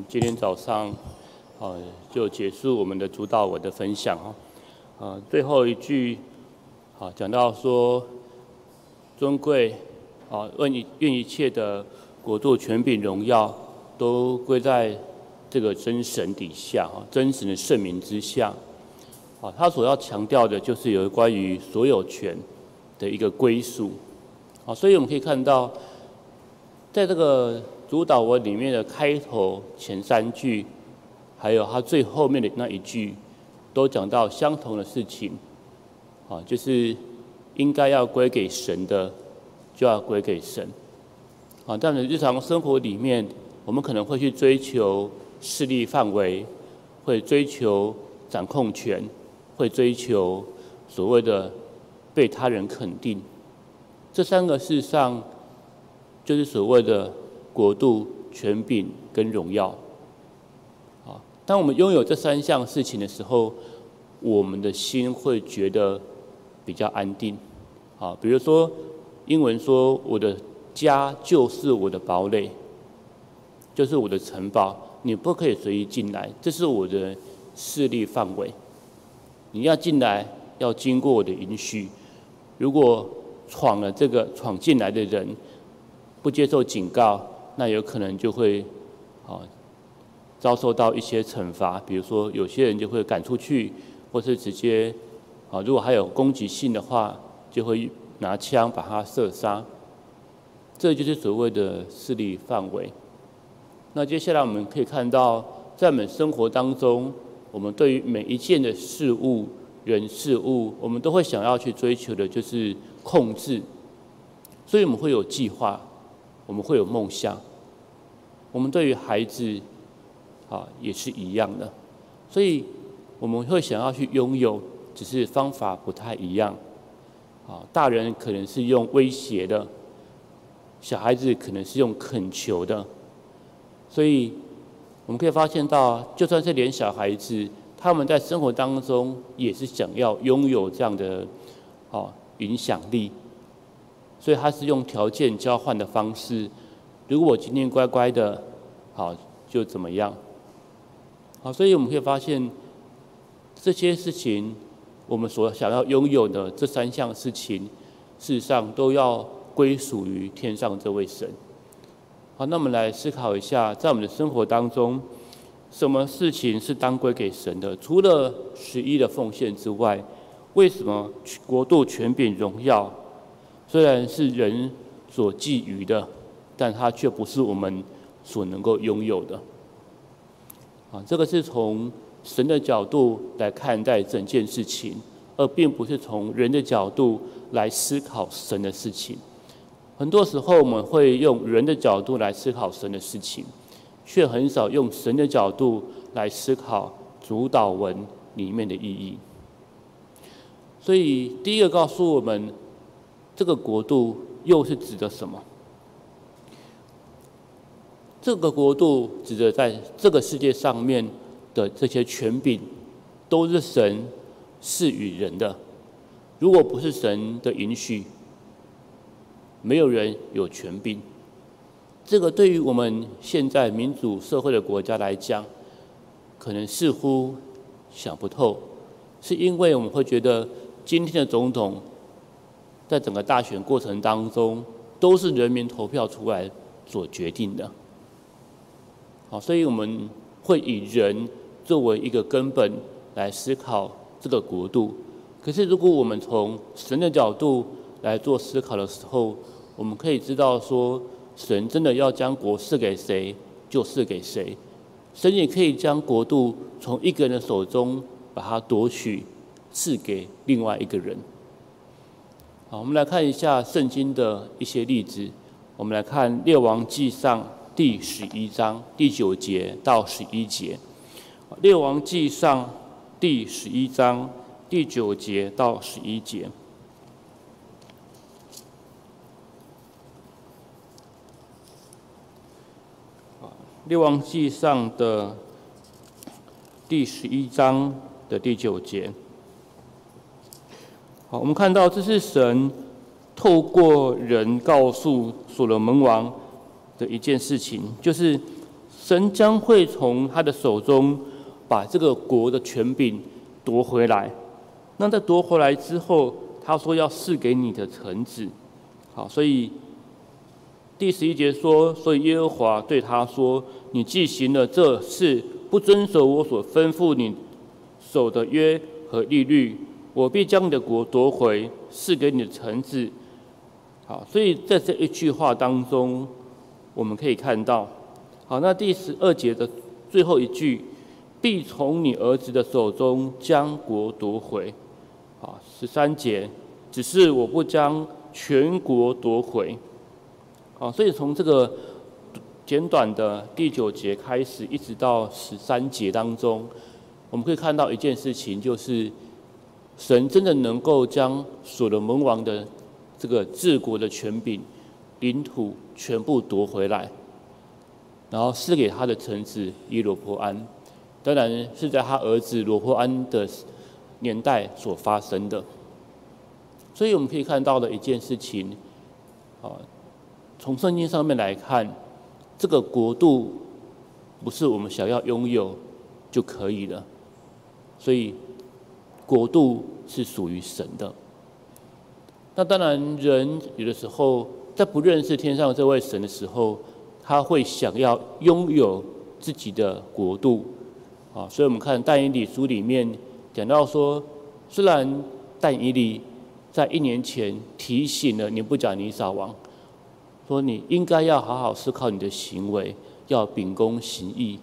今天早上，就结束我们的主导文的分享最后一句，讲到说，尊贵，愿一切的国度、权柄、荣耀，都归在这个真神底下，真神的圣名之下。他所要强调的就是有关于所有权的一个归属。所以我们可以看到，在这个主导文里面的开头前3句，还有它最后面的那一句，都讲到相同的事情，就是应该要归给神的，就要归给神。但是日常生活里面，我们可能会去追求势力范围，会追求掌控权，会追求所谓的被他人肯定。这3个事实上，就是所谓的国度、权柄跟荣耀。当我们拥有这3项事情的时候，我们的心会觉得比较安定。比如说英文说，我的家就是我的堡垒，就是我的城堡，你不可以随意进来，这是我的势力范围。你要进来，要经过我的允许。如果闯进来的人不接受警告，那有可能就会遭受到一些惩罚，比如说有些人就会赶出去，或是直接如果还有攻击性的话，就会拿枪把他射杀。这就是所谓的势力范围。那接下来我们可以看到，在我们生活当中，我们对于每一件的事物、人事物，我们都会想要去追求的就是控制。所以我们会有计划，我们会有梦想。我们对于孩子也是一样的，所以我们会想要去拥有，只是方法不太一样。大人可能是用威胁的，小孩子可能是用恳求的。所以我们可以发现到，就算是连小孩子，他们在生活当中也是想要拥有这样的影响力。所以他是用条件交换的方式，如果我今天乖乖的，就怎么样。所以我们可以发现，这些事情，我们所想要拥有的这3项事情，事实上都要归属于天上这位神。那我们来思考一下，在我们的生活当中，什么事情是当归给神的？除了11的奉献之外，为什么国度、权柄、荣耀，虽然是人所觊觎的，但它却不是我们所能够拥有的。这个是从神的角度来看待整件事情，而并不是从人的角度来思考神的事情。很多时候我们会用人的角度来思考神的事情，却很少用神的角度来思考主导文里面的意义。所以第一个告诉我们，这个国度又是指的什么？这个国度指的在这个世界上面的这些权柄，都是神赐予人的。如果不是神的允许，没有人有权柄。这个对于我们现在民主社会的国家来讲，可能似乎想不透，是因为我们会觉得今天的总统在整个大选过程当中，都是人民投票出来所决定的。所以我们会以人作为一个根本来思考这个国度。可是如果我们从神的角度来做思考的时候，我们可以知道说，神真的要将国赐给谁就赐给谁，神也可以将国度从一个人的手中把它夺取，赐给另外一个人。我们来看一下圣经的一些例子。我们来看列王纪上第11章第9节到11节。列王纪上第11章第9节到11节。列王纪上的第11章的第9节。我们看到这是神透过人告诉所罗门王的一件事情，就是神将会从他的手中把这个国的权柄夺回来。那在夺回来之后，他说要赐给你的臣子。好，所以第11节说，所以耶和华对他说：你既行了这事，不遵守我所吩咐你守的约和律律，我必将你的国夺回，赐给你的臣子。好，所以在这一句话当中，我们可以看到，好，那第12节的最后一句，必从你儿子的手中将国夺回。好，13节，只是我不将全国夺回。好，所以从这个简短的第9节开始，一直到13节当中，我们可以看到一件事情，就是神真的能够将所罗门王的这个治国的权柄、领土全部夺回来，然后赐给他的臣子耶罗波安。当然是在他儿子罗波安的年代所发生的。所以我们可以看到的一件事情，从圣经上面来看，这个国度不是我们想要拥有就可以了，所以国度是属于神的。那当然，人有的时候在不认识天上这位神的时候，他会想要拥有自己的国度。所以我们看但以理书里面讲到说，虽然但以理在1年前提醒了尼布甲尼撒王，说你应该要好好思考你的行为，要秉公行义。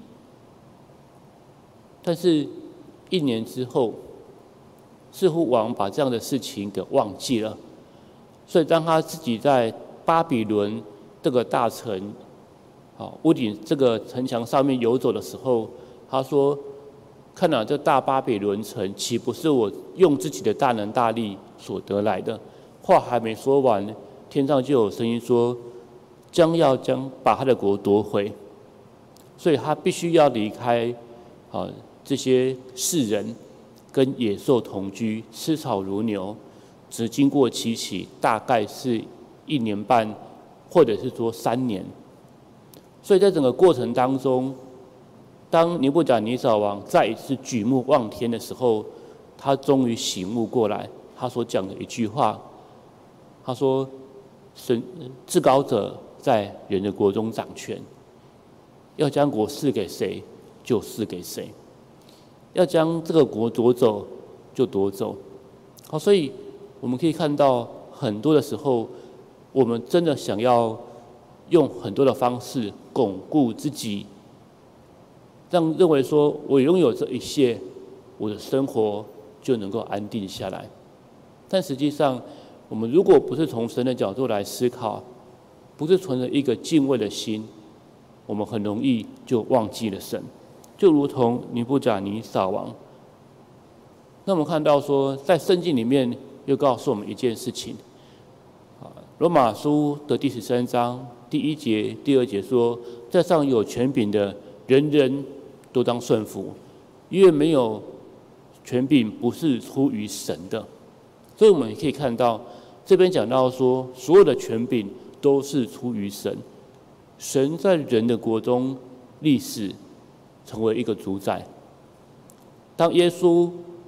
但是1年之后，似乎王把这样的事情给忘记了。所以当他自己在巴比伦这个大城，屋顶这个城墙上面游走的时候，他说：看了这大巴比伦城，岂不是我用自己的大能大力所得来的？话还没说完，天上就有声音说，将把他的国夺回。所以他必须要离开这些世人，跟野兽同居，吃草如牛，只经过期期，大概是1年半，或者是说3年。所以在整个过程当中，当尼布甲尼撒王再一次举目望天的时候，他终于醒悟过来，他所讲的一句话，他说：神至高者在人的国中掌权，要将国赐给谁就赐给谁，要将这个国夺走就夺走。所以我们可以看到，很多的时候，我们真的想要用很多的方式巩固自己，认为说我拥有这一切，我的生活就能够安定下来。但实际上，我们如果不是从神的角度来思考，不是存着一个敬畏的心，我们很容易就忘记了神，就如同尼布甲尼撒王。那我们看到说，在圣经里面又告诉我们一件事情，罗马书的第13章第1节、第2节说，在上有权柄的，人人都当顺服，因为没有权柄不是出于神的。所以我们也可以看到，这边讲到说，所有的权柄都是出于神。神在人的国中历史成为一个主宰。当耶稣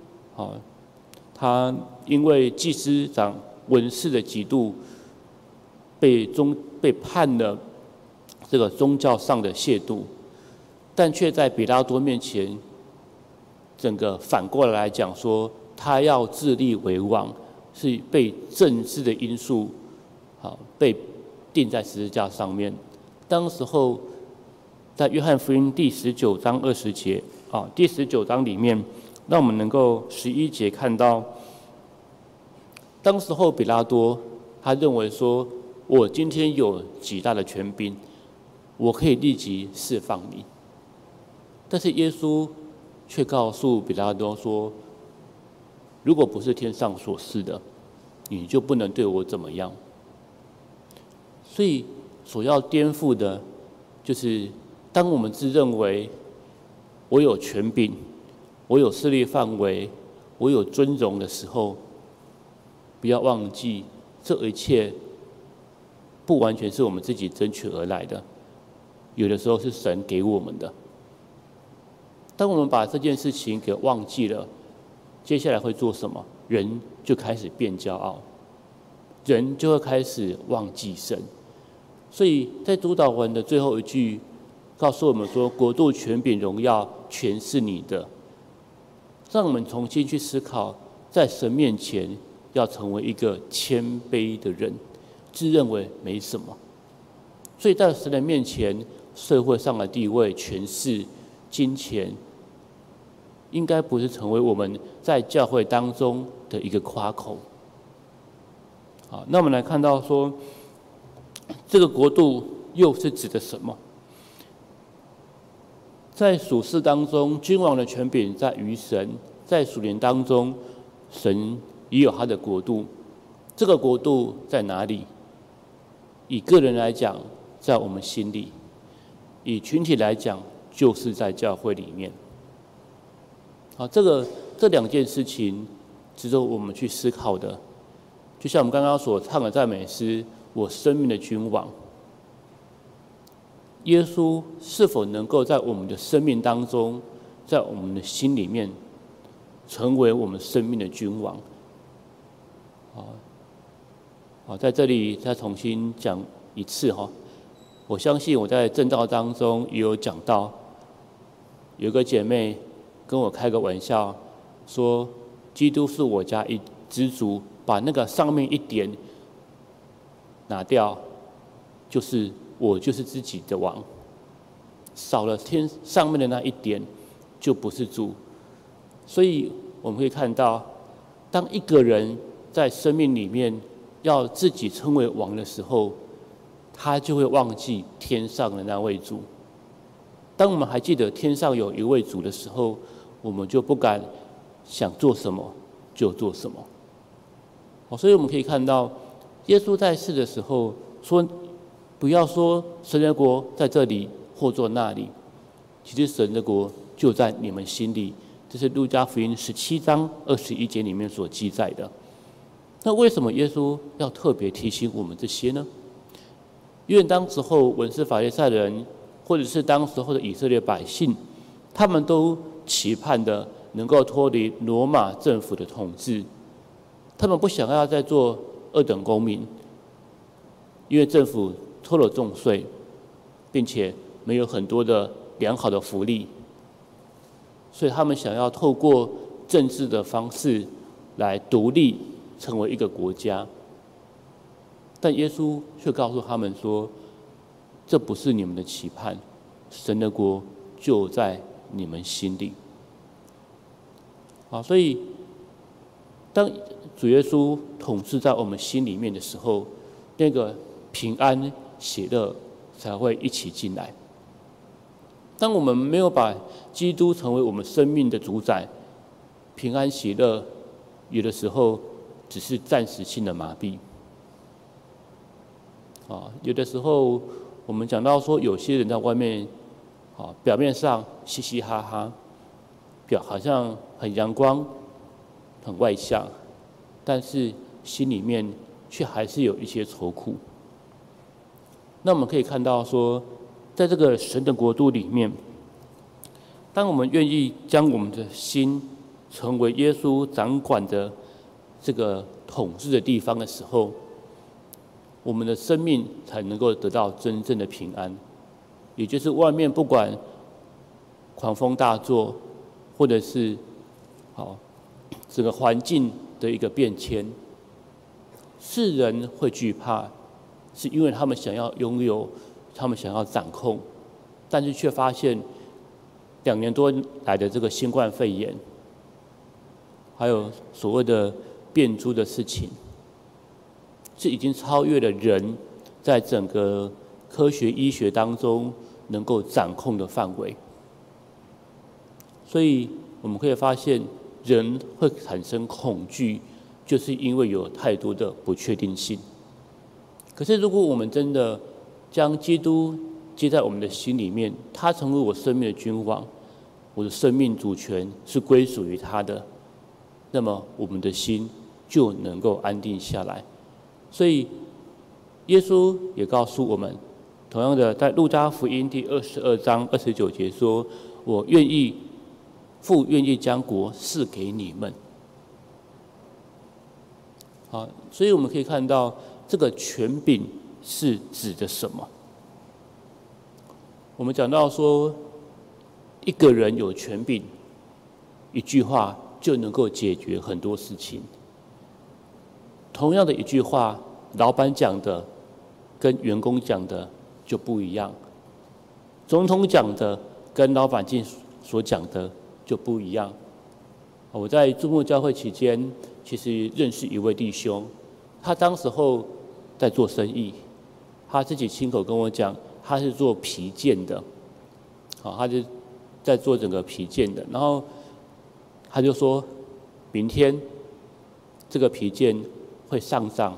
他因为祭司长文士的嫉妒，被判了这个宗教上的亵渎，但却在比拉多面前，整个反过来讲说，他要自立为王，是被政治的因素被钉在十字架上面。当时候在约翰福音第19章20节第19章里面，让我们能够11节看到，当时候比拉多他认为说，我今天有极大的权柄，我可以立即释放你。但是耶稣却告诉比拉多说，如果不是天上所赐的，你就不能对我怎么样。所以所要颠覆的，就是当我们自认为我有权柄，我有势力范围，我有尊荣的时候，不要忘记，这一切不完全是我们自己争取而来的， 有的时候是神给我们的。当我们把这件事情给忘记了，接下来会做什么？人就开始变骄傲，人就会开始忘记神。所以在主祷文的最后一句告诉我们说：国度、权柄、荣耀全是你的。让我们重新去思考，在神面前要成为一个谦卑的人，自认为没什么。所以在神的面前，社会上的地位、权势、金钱，应该不是成为我们在教会当中的一个夸口。好，那我们来看到说，这个国度又是指的什么？在属世当中，君王的权柄在于神；在属灵当中，神也有他的国度。这个国度在哪里？以个人来讲，在我们心里；以群体来讲，就是在教会里面。好，这两件事情值得我们去思考的。就像我们刚刚所唱的赞美诗：“我生命的君王。”耶稣是否能够在我们的生命当中，在我们的心里面，成为我们生命的君王？好，在这里再重新讲一次哈。我相信我在正道当中也有讲到，有个姐妹跟我开个玩笑，说基督是我家一支烛，把那个上面一点拿掉，就是我就是自己的王，少了天上面的那一点，就不是主。所以我们可以看到，当一个人在生命里面要自己称为王的时候，他就会忘记天上的那位主。当我们还记得天上有一位主的时候，我们就不敢想做什么就做什么。所以我们可以看到，耶稣在世的时候说，不要说神的国在这里或做那里，其实神的国就在你们心里。这是路加福音17章21节里面所记载的。那为什么耶稣要特别提醒我们这些呢？因为当时候文士法利赛人，或者是当时候的以色列百姓，他们都期盼的能够脱离罗马政府的统治，他们不想要再做二等公民，因为政府抽了重税，并且没有很多的良好的福利，所以他们想要透过政治的方式来独立，成为一个国家。但耶稣却告诉他们说，这不是你们的期盼，神的国就在你们心里。所以当主耶稣统治在我们心里面的时候，那个平安喜乐才会一起进来。当我们没有把基督成为我们生命的主宰，平安喜乐有的时候只是暂时性的麻痹。有的时候我们讲到说，有些人在外面表面上嘻嘻哈哈，好像很阳光很外向，但是心里面却还是有一些愁苦。那我们可以看到说，在这个神的国度里面，当我们愿意将我们的心成为耶稣掌管的这个统治的地方的时候，我们的生命才能够得到真正的平安。也就是外面不管狂风大作，或者是整个环境的一个变迁，世人会惧怕，是因为他们想要拥有，他们想要掌控，但是却发现2年多来的这个新冠肺炎，还有所谓的变株的事情，是已经超越了人在整个科学医学当中能够掌控的范围。所以我们可以发现，人会产生恐惧，就是因为有太多的不确定性。可是如果我们真的将基督接在我们的心里面，他成为我生命的君王，我的生命主权是归属于他的，那么我们的心就能够安定下来。所以耶稣也告诉我们， 同样的，在路加福音第22章29节说：“父愿意将国赐给你们。”好，所以我们可以看到这个权柄是指的什么？我们讲到说，一个人有权柄，一句话就能够解决很多事情。同样的一句话，老板讲的跟员工讲的就不一样，总统讲的跟老百姓所讲的就不一样。我在注目教会期间，其实认识一位弟兄，他当时候在做生意，他自己亲口跟我讲，他是做皮件的，他就在做整个皮件的，然后他就说，明天这个皮件会上涨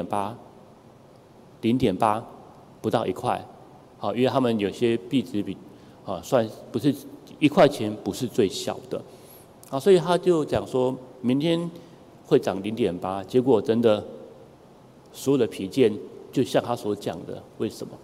0.8，不到1块，因为他们有些币值比算不是1块钱，不是最小的，所以他就讲说明天会涨0.8，结果真的所有的皮件就像他所讲的，为什么？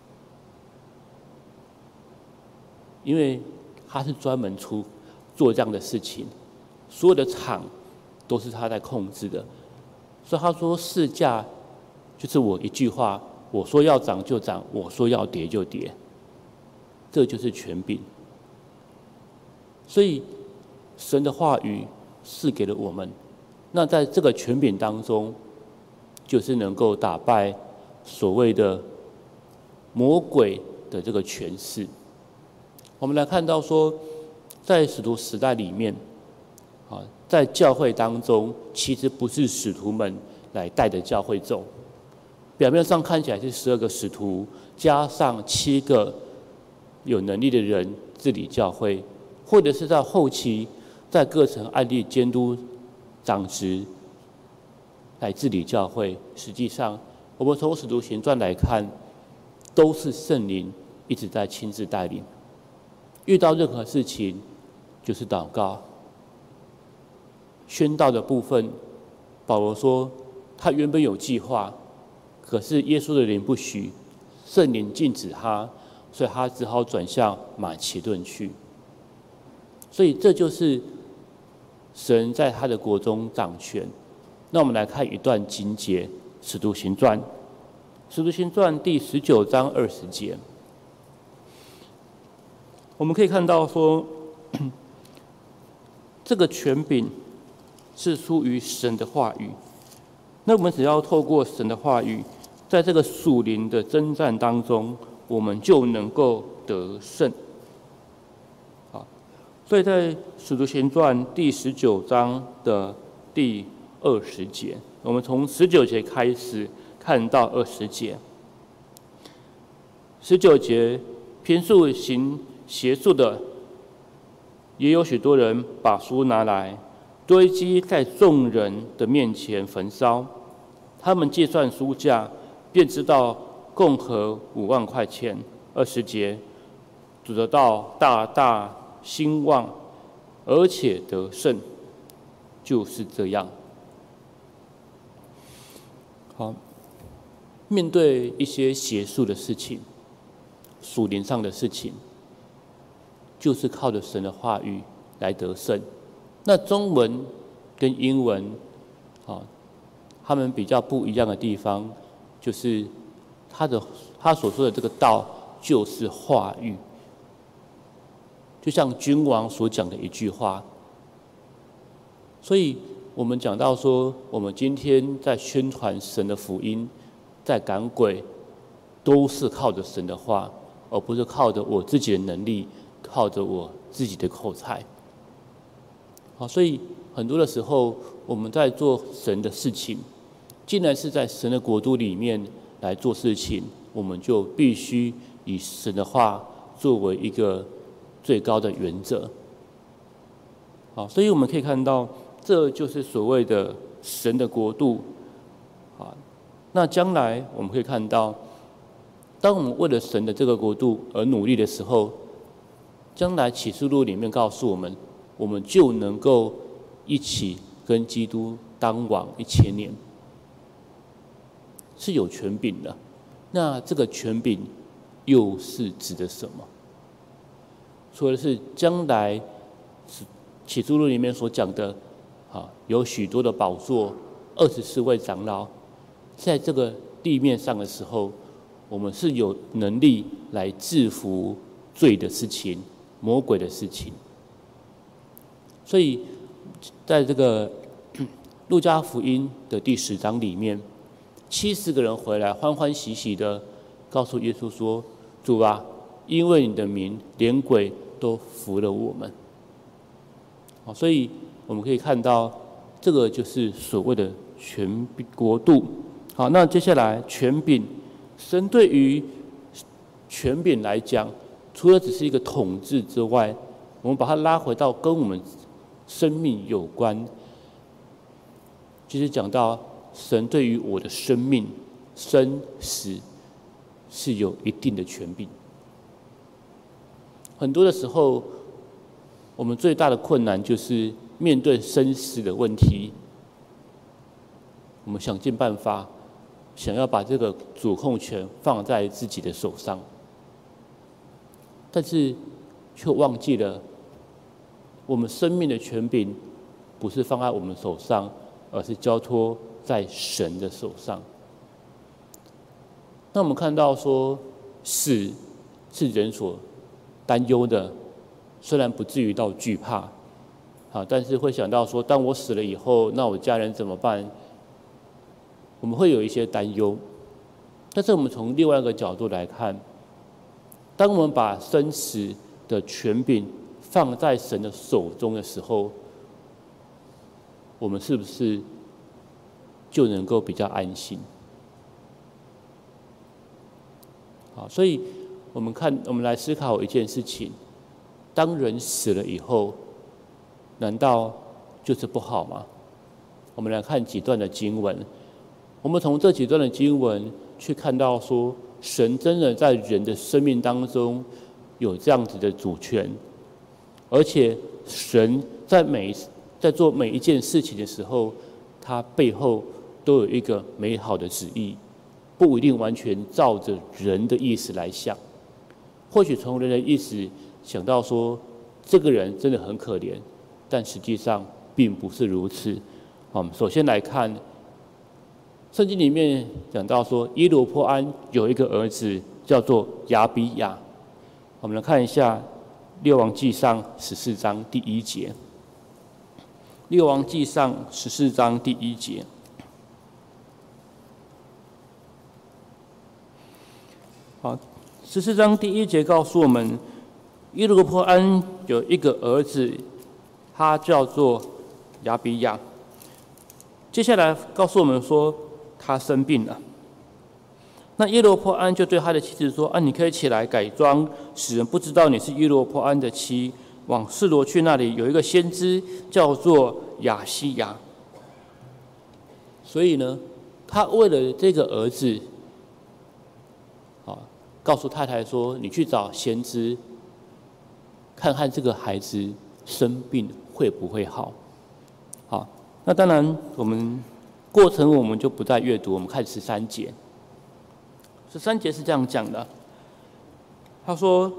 因为他是专门做这样的事情，所有的厂都是他在控制的，所以他说市价就是我一句话，我说要涨就涨，我说要跌就跌，这就是权柄。所以神的话语赐给了我们，那在这个权柄当中，就是能够打败所谓的魔鬼的这个权势。我们来看到说，在使徒时代里面，在教会当中，其实不是使徒们来带着教会走，表面上看起来是12个使徒加上7个有能力的人治理教会，或者是在后期在各城按立监督长职来治理教会。实际上，我们从使徒行传来看，都是圣灵一直在亲自带领。遇到任何事情，就是祷告。宣道的部分，保罗说他原本有计划，可是耶稣的灵不许，圣灵禁止他，所以他只好转向马其顿去。所以这就是神在他的国中掌权。那我们来看一段经节，《使徒行传》，《使徒行传》第19章20节，我们可以看到说，这个权柄是出于神的话语。那我们只要透过神的话语，在这个属灵的征战当中，我们就能够得胜。所以在《使徒行传》第19章的第20节，我们从19节开始看到20节。19节，平素行邪术的，也有许多人把书拿来堆积在众人的面前焚烧。他们计算书价，便知道共合5万块钱。20节，主的道大大兴旺，而且得胜，就是这样。好，面对一些邪术的事情、属灵上的事情，就是靠着神的话语来得胜。那中文跟英文，他们比较不一样的地方，就是他所说的这个道就是话语，就像君王所讲的一句话。所以我们讲到说，我们今天在宣传神的福音，在赶鬼，都是靠着神的话，而不是靠着我自己的能力，靠着我自己的口才。所以很多的时候，我们在做神的事情，既然是在神的国度里面来做事情，我们就必须以神的话作为一个最高的原则。所以我们可以看到，这就是所谓的神的国度。那将来我们可以看到，当我们为了神的这个国度而努力的时候，将来启示录里面告诉我们，我们就能够一起跟基督当王1000年，是有权柄的。那这个权柄又是指的什么？说的是将来启示录里面所讲的，有许多的宝座，24位长老，在这个地面上的时候，我们是有能力来制服罪的事情、魔鬼的事情。所以，在这个路加福音的第10章里面，70个人回来欢欢喜喜的告诉耶稣说：“主啊，因为你的名，连鬼都服了我们。”所以我们可以看到，这个就是所谓的权柄国度。好，那接下来权柄，神对于权柄来讲，除了只是一个统治之外，我们把它拉回到跟我们生命有关。其实讲到神对于我的生命生死是有一定的权柄。很多的时候，我们最大的困难就是面对生死的问题，我们想尽办法，想要把这个主控权放在自己的手上，但是却忘记了，我们生命的权柄不是放在我们手上，而是交托在神的手上。那我们看到说，死是人所担忧的，虽然不至于到惧怕，但是会想到说，当我死了以后，那我家人怎么办？我们会有一些担忧。但是我们从另外一个角度来看，当我们把生死的权柄放在神的手中的时候，我们是不是就能够比较安心？好，所以我们来思考一件事情：当人死了以后，难道就是不好吗？我们来看几段的经文，我们从这几段的经文去看到说，神真的在人的生命当中有这样子的主权，而且神在做每一件事情的时候，他背后都有一个美好的旨意，不一定完全照着人的意思来想。或许从人的意思想到说，这个人真的很可怜，但实际上并不是如此。我们首先来看圣经里面讲到说，耶罗波安有一个儿子叫做亚比亚。我们来看一下列王纪上14章第1节。列王纪上14章第1节。好，14章第1节告诉我们，耶罗波安有一个儿子，他叫做亚比亚。接下来告诉我们说，他生病了。那耶罗波安就对他的妻子说：“你可以起来改装，使人不知道你是耶罗波安的妻，往示罗去，那里有一个先知叫做亚西亚。”所以呢，他为了这个儿子，告诉太太说：“你去找先知，看看这个孩子生病会不会好。”好，那当然过程我们就不再阅读，我们看13节。13节是这样讲的，他说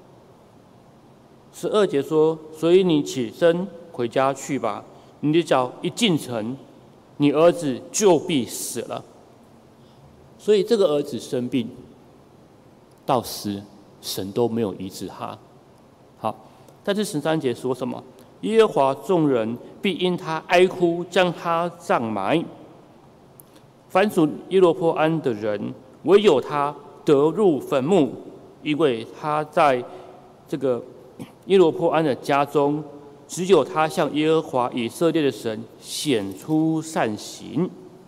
，12节说：“所以你起身回家去吧，你的脚一进城，你儿子就必死了。”所以这个儿子生病到死，神都没有医治他。好，但是13节说什么？耶和华众人必因他哀哭，将他葬埋。凡属耶罗波安的人，唯有他得入坟墓，因为他在这个耶罗波安的家中，只有他向耶和华以色列的神显出善行。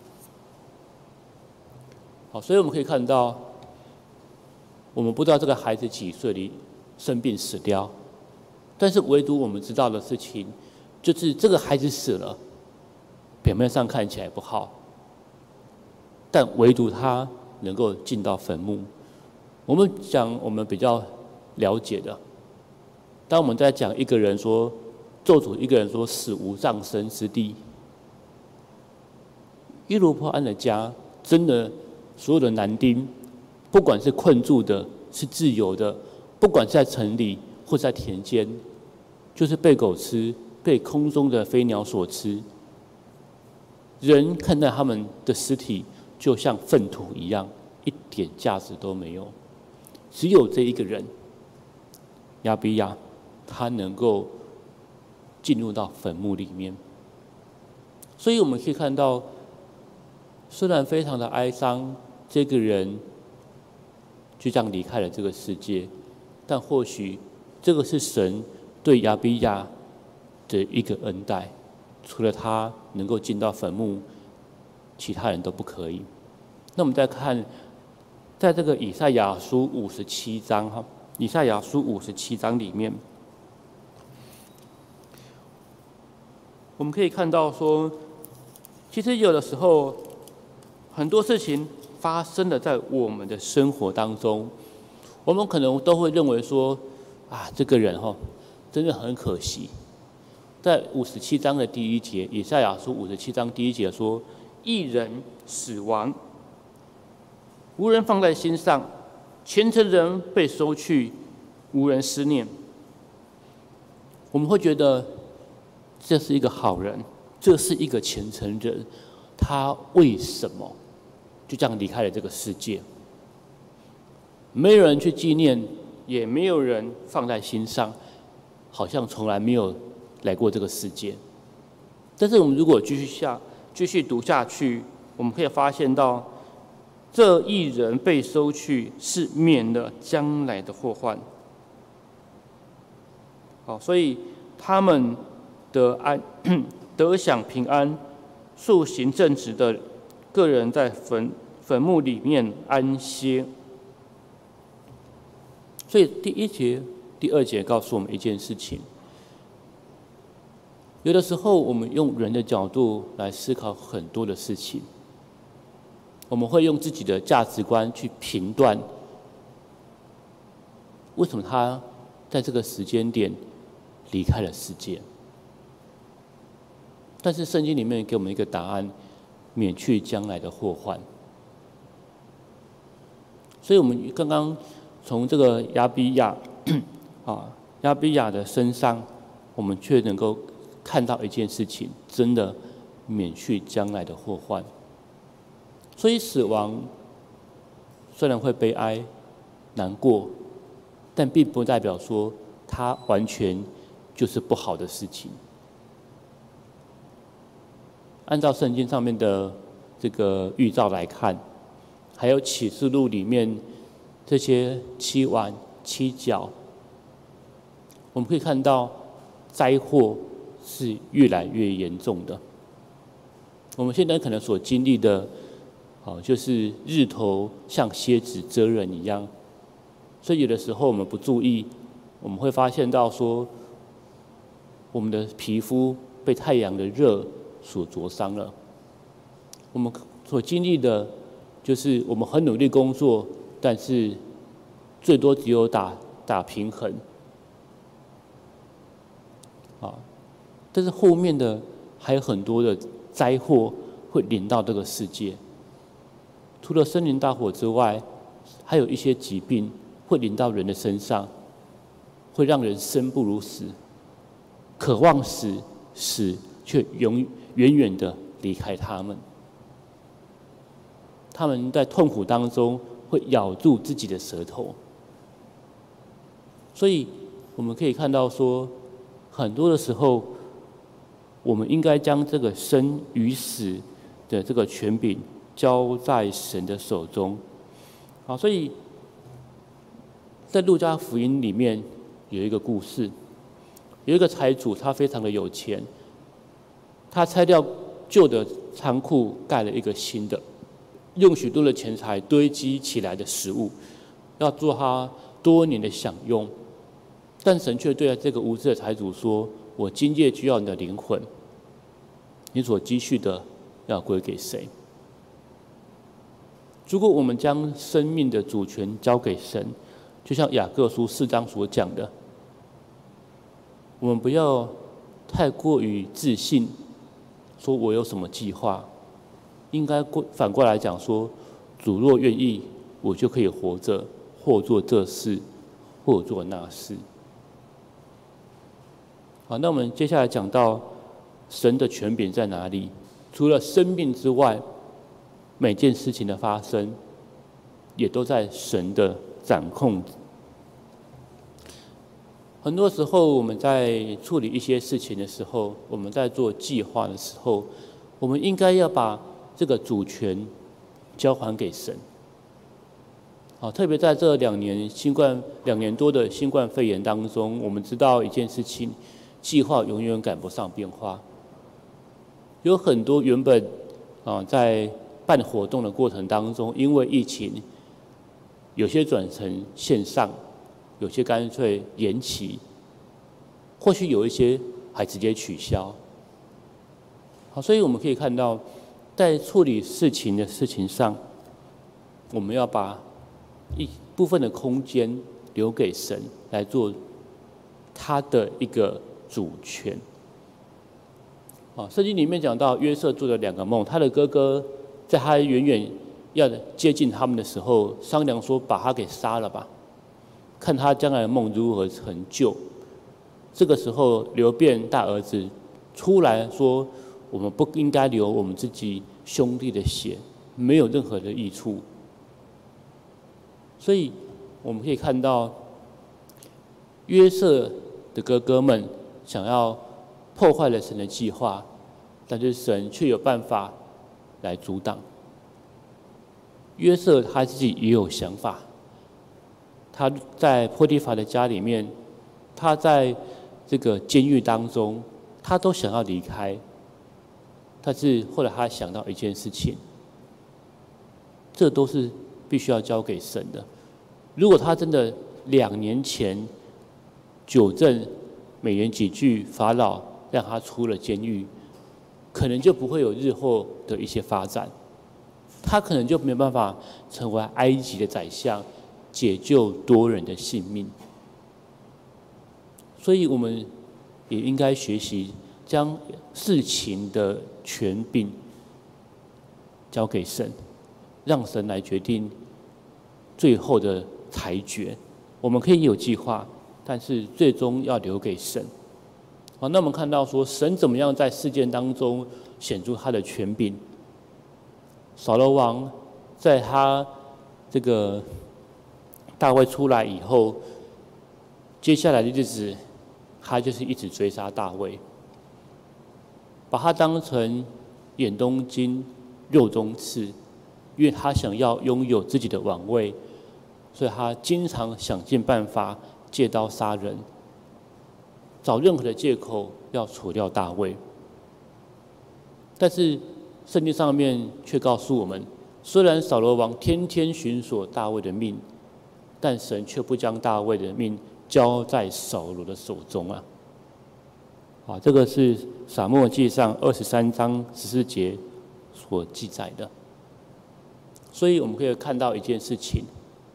好，所以我们可以看到，我们不知道这个孩子几岁里生病死掉，但是唯独我们知道的事情，就是这个孩子死了，表面上看起来不好，但唯独他能够进到坟墓。我们讲我们比较了解的，当我们在讲一个人说咒诅一个人说死无葬身之地，耶罗波安的家真的所有的男丁，不管是困住的、 是自由的，不管是在城里或在田间，就是被狗吃，被空中的飞鸟所吃。人看待他们的尸体，就像粪土一样，一点价值都没有。只有这一个人，亚比亚，他能够进入到坟墓里面。所以我们可以看到，虽然非常的哀伤，这个人就这样离开了这个世界，但或许这个是神对亚比亚的一个恩待，除了他能够进到坟墓，其他人都不可以。那我们再看，在这个以赛亚书57章哈，以赛亚书57章里面，我们可以看到说，其实有的时候很多事情发生了在我们的生活当中，我们可能都会认为说，这个人真的很可惜。在57章的第1节，以赛亚书57章第1节说，义人死亡，无人放在心上，虔诚人被收去，无人思念。我们会觉得这是一个好人，这是一个虔诚人，他为什么就这样离开了这个世界？没有人去纪念，也没有人放在心上，好像从来没有来过这个世界。但是我们如果继续读下去，我们可以发现到，这一人被收去，是免了将来的祸患。所以他们得享平安，素行正直的个人在坟墓里面安歇。所以第1节、第2节告诉我们一件事情：有的时候我们用人的角度来思考很多的事情，我们会用自己的价值观去评断，为什么他在这个时间点离开了世界。但是圣经里面给我们一个答案，免去将来的祸患。所以我们刚刚从这个亚比亚的身上，我们却能够看到一件事情，真的免去将来的祸患。所以死亡虽然会悲哀、难过，但并不代表说它完全就是不好的事情。按照圣经上面的这个预兆来看，还有启示录里面这些7碗7角，我们可以看到灾祸是越来越严重的。我们现在可能所经历的，就是日头像蝎子蛰人一样，所以有的时候我们不注意，我们会发现到说，我们的皮肤被太阳的热所灼伤了。我们所经历的，就是我们很努力工作，但是最多只有打平衡，但是后面的还有很多的灾祸会临到这个世界。除了森林大火之外，还有一些疾病会临到人的身上，会让人生不如死，渴望死，死却远远的离开他们。他们在痛苦当中会咬住自己的舌头。所以我们可以看到说，很多的时候，我们应该将这个生与死的这个权柄交在神的手中。所以在路加福音里面有一个故事，有一个财主，他非常的有钱，他拆掉旧的仓库，盖了一个新的，用许多的钱财堆积起来的食物，要做他多年的享用。但神却对这个无知的财主说：“我今夜就要你的灵魂，你所积蓄的要归给谁？”如果我们将生命的主权交给神，就像雅各书4章所讲的，我们不要太过于自信，说我有什么计划，应该反过来讲说，主若愿意，我就可以活着， 或做这事，或做那事。好，那我们接下来讲到神的权柄在哪里？除了生命之外，每件事情的发生，也都在神的掌控。很多时候，我们在处理一些事情的时候，我们在做计划的时候，我们应该要把这个主权交还给神。好，特别在这2年多的新冠肺炎当中，我们知道一件事情，计划永远赶不上变化。有很多原本在办活动的过程当中，因为疫情，有些转成线上，有些干脆延期，或许有一些还直接取消。好，所以我们可以看到，在处理事情上，我们要把一部分的空间留给神来做他的一个主权。圣经里面讲到约瑟做了2个梦，他的哥哥在他远远要接近他们的时候，商量说把他给杀了吧，看他将来的梦如何成就。这个时候，流便大儿子出来说：“我们不应该流我们自己兄弟的血，没有任何的益处。”所以我们可以看到，约瑟的哥哥们想要破坏了神的计划，但是神却有办法来阻挡。约瑟他自己也有想法，他在波提乏的家里面，他在这个监狱当中，他都想要离开，但是后来他想到一件事情，这都是必须要交给神的。如果他真的2年前纠正美言几句法老，让他出了监狱，可能就不会有日后的一些发展，他可能就没有办法成为埃及的宰相，解救多人的性命。所以我们也应该学习将事情的权柄交给神，让神来决定最后的裁决。我们可以有计划，但是最终要留给神。好，那我们看到说，神怎么样在事件当中显出他的权柄。扫罗王在他这个大卫出来以后，接下来的日子，他就是一直追杀大卫，把他当成眼中钉、肉中刺，因为他想要拥有自己的王位，所以他经常想尽办法借刀杀人，找任何的借口要除掉大卫。但是圣经上面却告诉我们，虽然扫罗王天天寻索大卫的命，但神却不将大卫的命交在扫罗的手中啊！这个是撒母耳记上23章14节所记载的。所以我们可以看到一件事情，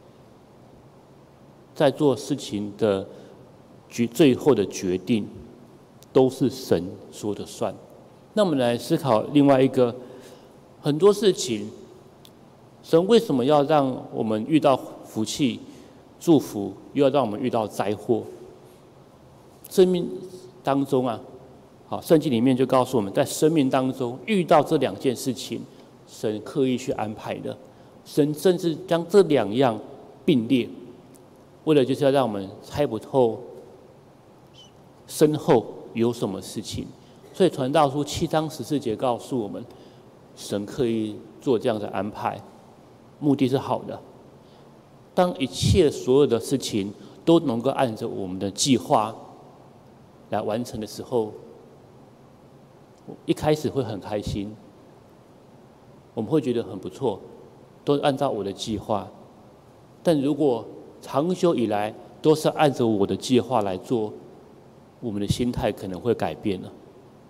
在做事情的最后的决定，都是神说的算。那我们来思考另外一个，很多事情，神为什么要让我们遇到福气、祝福，又要让我们遇到灾祸？生命当中圣经里面就告诉我们，在生命当中遇到这2件事情，神刻意去安排的。神甚至将这2样并列，为了就是要让我们猜不透身后有什么事情。所以传道书7章14节告诉我们，神刻意做这样的安排，目的是好的。当一切所有的事情都能够按着我们的计划来完成的时候，一开始会很开心，我们会觉得很不错，都按照我的计划。但如果长久以来都是按着我的计划来做，我们的心态可能会改变了。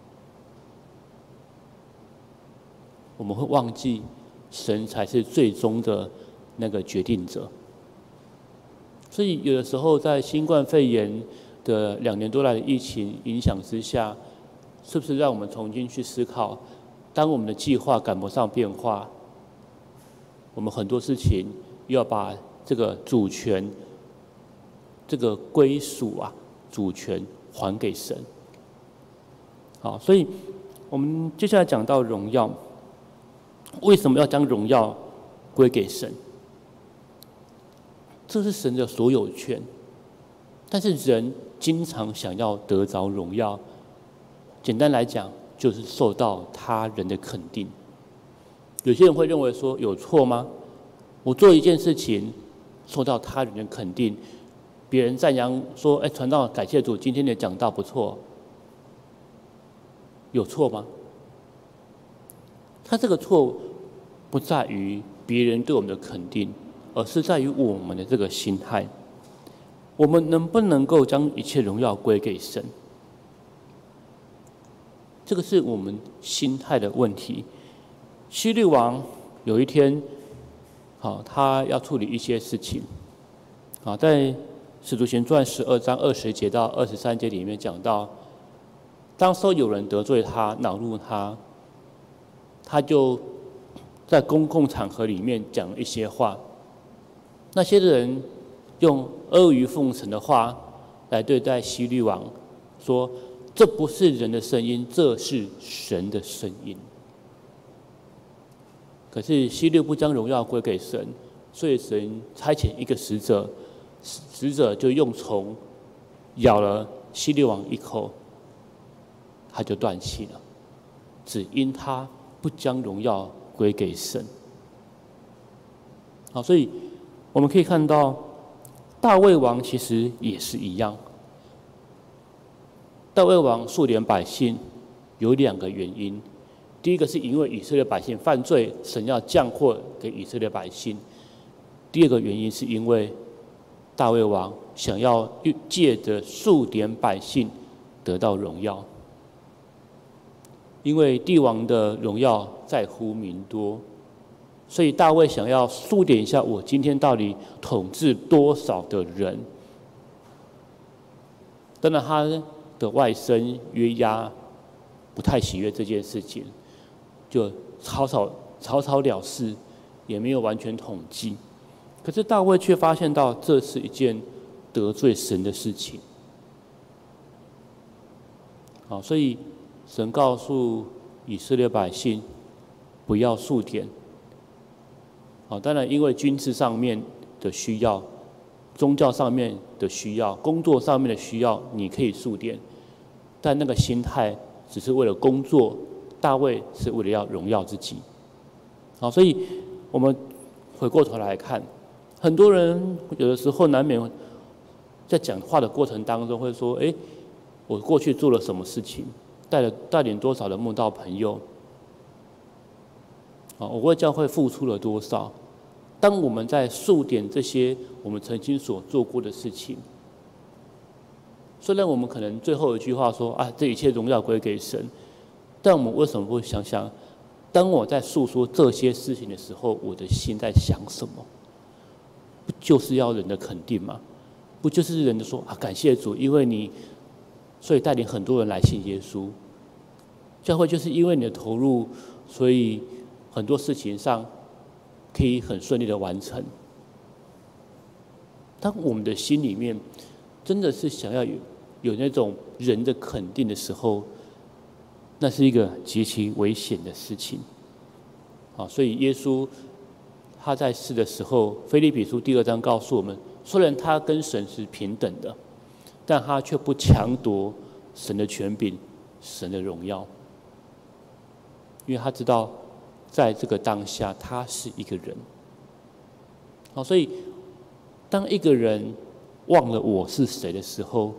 我们会忘记神才是最终的那个决定者。所以有的时候在新冠肺炎的2年多来的疫情影响之下，是不是让我们重新去思考，当我们的计划赶不上变化，我们很多事情要把这个主权、这个归属啊，主权还给神。好，所以我们接下来讲到荣耀，为什么要将荣耀归给神？这是神的所有权，但是人经常想要得着荣耀，简单来讲，就是受到他人的肯定。有些人会认为说，有错吗？我做一件事情，受到他人的肯定，别人赞扬说：“哎，传道感谢主，今天的讲道不错。”有错吗？他这个错不在于别人对我们的肯定，而是在于我们的这个心态。我们能不能够将一切荣耀归给神？这个是我们心态的问题。希律王有一天，他要处理一些事情，在《使徒行传》12章20节到23节里面讲到，当时候有人得罪他、恼怒他，他就在公共场合里面讲一些话，那些人用阿谀奉承的话来对待希律王，说这不是人的声音，这是神的声音。可是希律不将荣耀归给神，所以神差遣一个使者，使者就用虫咬了希律王一口，他就断气了，只因他不将荣耀归给神。好，所以我们可以看到，大卫王其实也是一样。大卫王数点百姓有2个原因，第一个是因为以色列百姓犯罪，神要降祸给以色列百姓；第二个原因是因为大卫王想要借着数点百姓得到荣耀。因为帝王的荣耀在乎民多，所以大卫想要数点一下，我今天到底统治多少的人。当然他的外甥约押不太喜悦这件事情，就草草了事，也没有完全统计。可是大卫却发现到这是一件得罪神的事情。好，所以神告诉以色列百姓不要数点。好，当然因为军事上面的需要、宗教上面的需要、工作上面的需要，你可以数点，但那个心态只是为了工作，大卫是为了要荣耀自己。好，所以我们回过头来看，很多人有的时候难免在讲话的过程当中会说：“哎，我过去做了什么事情？带领多少的慕道朋友？我为教会付出了多少？”当我们在数点这些我们曾经所做过的事情，虽然我们可能最后一句话说：“啊，这一切荣耀归给神。”但我们为什么不想想，当我在诉说这些事情的时候，我的心在想什么？不就是要人的肯定吗？不就是人的说：“啊，感谢主，因为你，所以带领很多人来信耶稣。”教会就是因为你的投入，所以很多事情上可以很顺利的完成。当我们的心里面真的是想要有那种人的肯定的时候，那是一个极其危险的事情。所以耶稣他在世的时候，腓立比书第2章告诉我们，虽然他跟神是平等的，但他却不强夺神的权柄、神的荣耀，因为他知道在这个当下他是一个人。好，所以当一个人忘了我是谁的时候，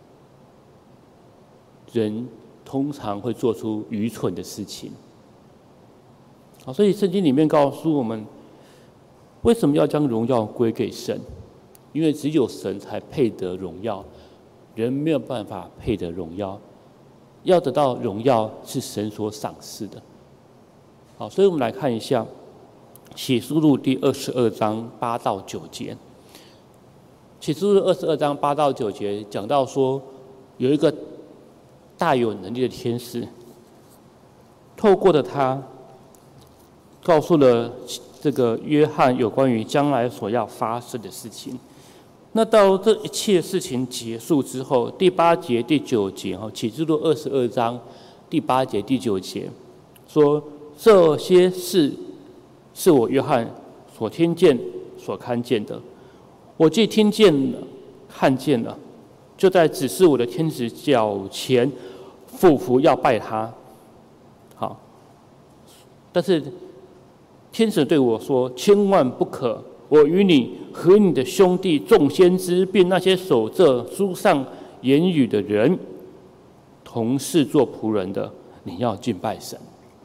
人通常会做出愚蠢的事情。好，所以圣经里面告诉我们，为什么要将荣耀归给神？因为只有神才配得荣耀，人没有办法配得荣耀。要得到荣耀是神所赏赐的。好，所以我们来看一下启示录第22章8到9节。启示录22章8到9节讲到说，有一个大有能力的天使，透过了他，告诉了这个约翰有关于将来所要发生的事情。那到这一切事情结束之后，第8节、第9节，启示录22章第8节、第9节说，这些事是我约翰所听见、所看见的。我既听见了、看见了，就在指示我的天使脚前俯伏要拜他。好，但是天使对我说：“千万不可！我与你和你的兄弟众先知，并那些守这书上言语的人，同是做仆人的，你要敬拜神。”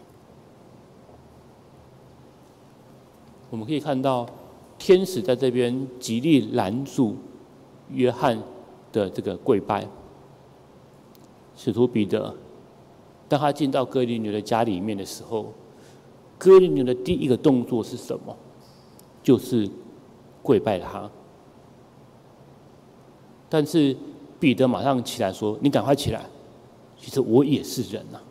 我们可以看到，天使在这边极力拦阻约翰的这个跪拜。使徒彼得，当他进到哥尼流的家里面的时候，哥尼流的第一个动作是什么？就是跪拜他。但是彼得马上起来说：“你赶快起来，其实我也是人啊。”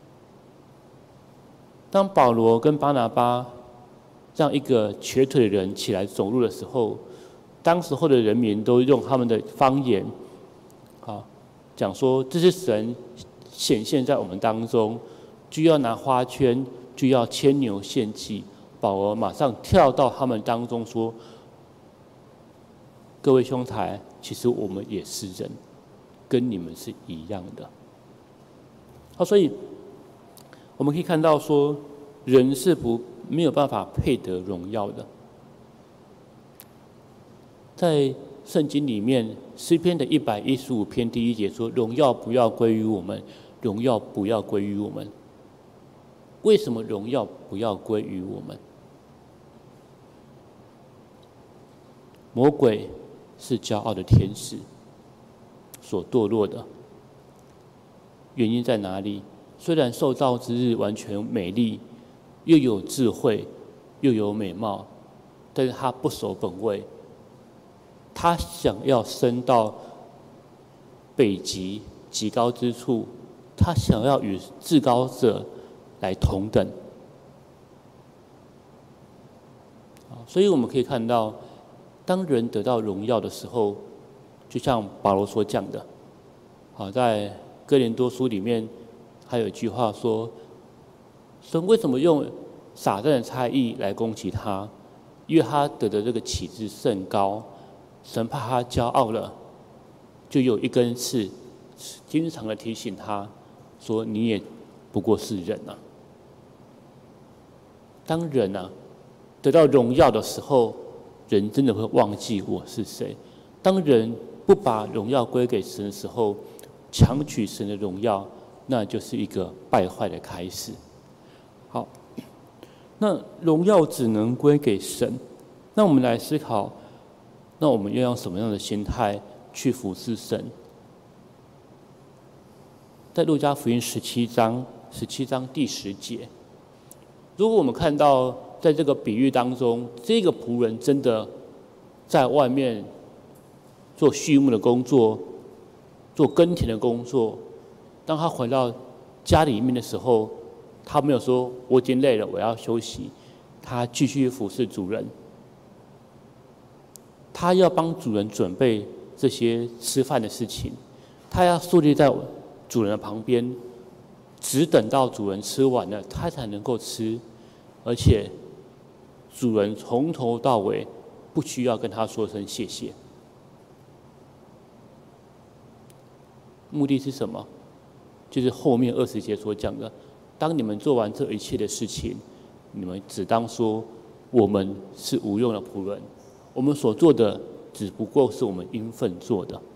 当保罗跟巴拿巴让一个瘸腿的人起来走路的时候，当时候的人民都用他们的方言，讲说这是神显现在我们当中，就要拿花圈，就要牵牛献祭。保罗马上跳到他们当中说：“各位兄台，其实我们也是人，跟你们是一样的。”所以我们可以看到说，人是没有办法配得荣耀的。在圣经里面，诗篇的115篇第1节说：“荣耀不要归于我们，荣耀不要归于我们。”为什么荣耀不要归于我们？魔鬼是骄傲的天使所堕落的，原因在哪里？虽然受造之日完全美丽，又有智慧，又有美貌，但是他不守本位，他想要升到北极极高之处，他想要与至高者来同等。所以我们可以看到，当人得到荣耀的时候，就像保罗所讲的，在哥林多书里面还有一句话说：“神为什么用撒旦的差役来攻击他？因为他得的这个启示甚高，神怕他骄傲了，就有一根刺，经常的提醒他说：你也不过是人啊。”当人得到荣耀的时候，人真的会忘记我是谁。当人不把荣耀归给神的时候，强取神的荣耀，那就是一个败坏的开始。好，那荣耀只能归给神。那我们来思考，那我们要用什么样的心态去服侍神？在路加福音17章第10节，如果我们看到在这个比喻当中，这个仆人真的在外面做畜牧的工作，做耕田的工作，当他回到家里面的时候，他没有说我已经累了，我要休息，他继续服侍主人，他要帮主人准备这些吃饭的事情，他要树立在主人的旁边，只等到主人吃完了，他才能够吃，而且主人从头到尾不需要跟他说声谢谢。目的是什么？就是后面20节所讲的，当你们做完这一切的事情，你们只当说我们是无用的仆人，我们所做的只不过是我们应分做的。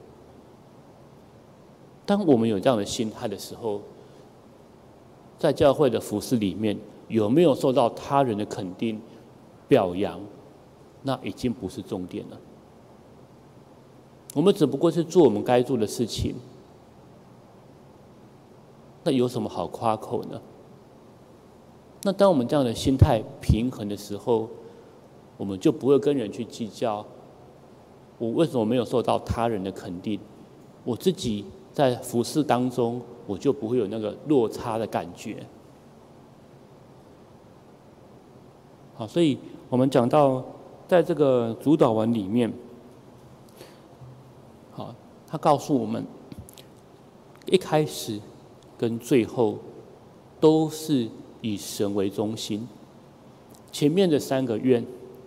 当我们有这样的心态的时候，在教会的服事里面，有没有受到他人的肯定、表扬，那已经不是重点了。我们只不过是做我们该做的事情，那有什么好夸口呢？那当我们这样的心态平衡的时候，我们就不会跟人去计较，我为什么没有受到他人的肯定，我自己在服事当中，我就不会有那个落差的感觉。好，所以我们讲到在这个主导文里面，好，他告诉我们，一开始跟最后都是以神为中心。前面的3个愿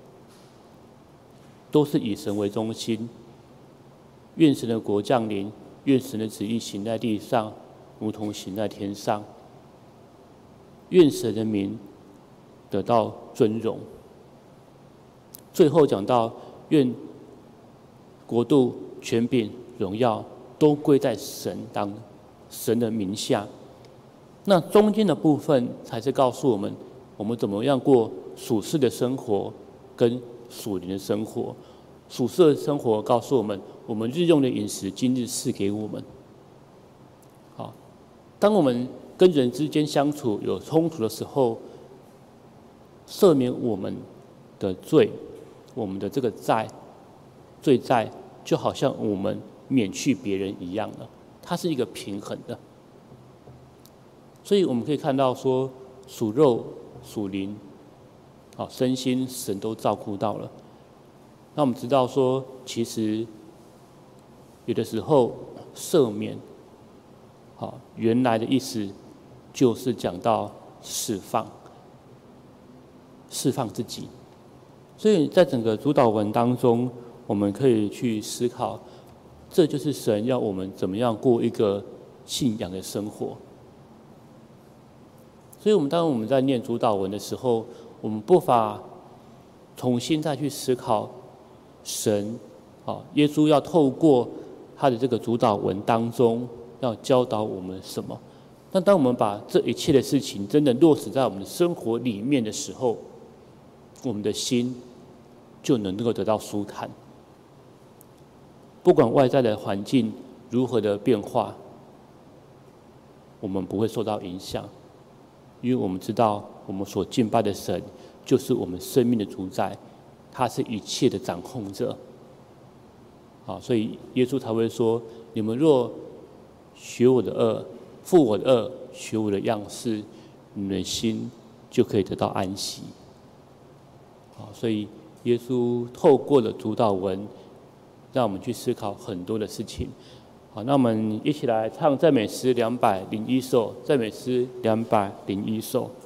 都是以神为中心，愿神的国降临，愿神的旨意行在地上，如同行在天上。愿神的名得到尊荣。最后讲到，愿国度、权柄、荣耀都归在神的名下。那中间的部分才是告诉我们，我们怎么样过属世的生活跟属灵的生活。属世的生活告诉我们，我们日用的饮食今日赐给我们。好，当我们跟人之间相处有冲突的时候，赦免我们的罪，我们的这个罪债，就好像我们免去别人一样的，它是一个平衡的。所以我们可以看到说，属肉、属灵，好，身心神都照顾到了。那我们知道说，其实有的时候赦免，好，原来的意思就是讲到释放自己。所以在整个主导文当中，我们可以去思考，这就是神要我们怎么样过一个信仰的生活。所以当我们在念主导文的时候，我们不妨重新再去思考神，耶稣要透过他的这个主导文当中，要教导我们什么？那当我们把这一切的事情真的落实在我们的生活里面的时候，我们的心就能够得到舒坦。不管外在的环境如何的变化，我们不会受到影响，因为我们知道我们所敬拜的神就是我们生命的主宰，他是一切的掌控者。好，所以耶稣才会说：你们若学我的恶，负我的恶，学我的样式，你们的心就可以得到安息。好，所以耶稣透过了主导文，让我们去思考很多的事情。好，那我们一起来唱赞美诗201首，赞美诗201首。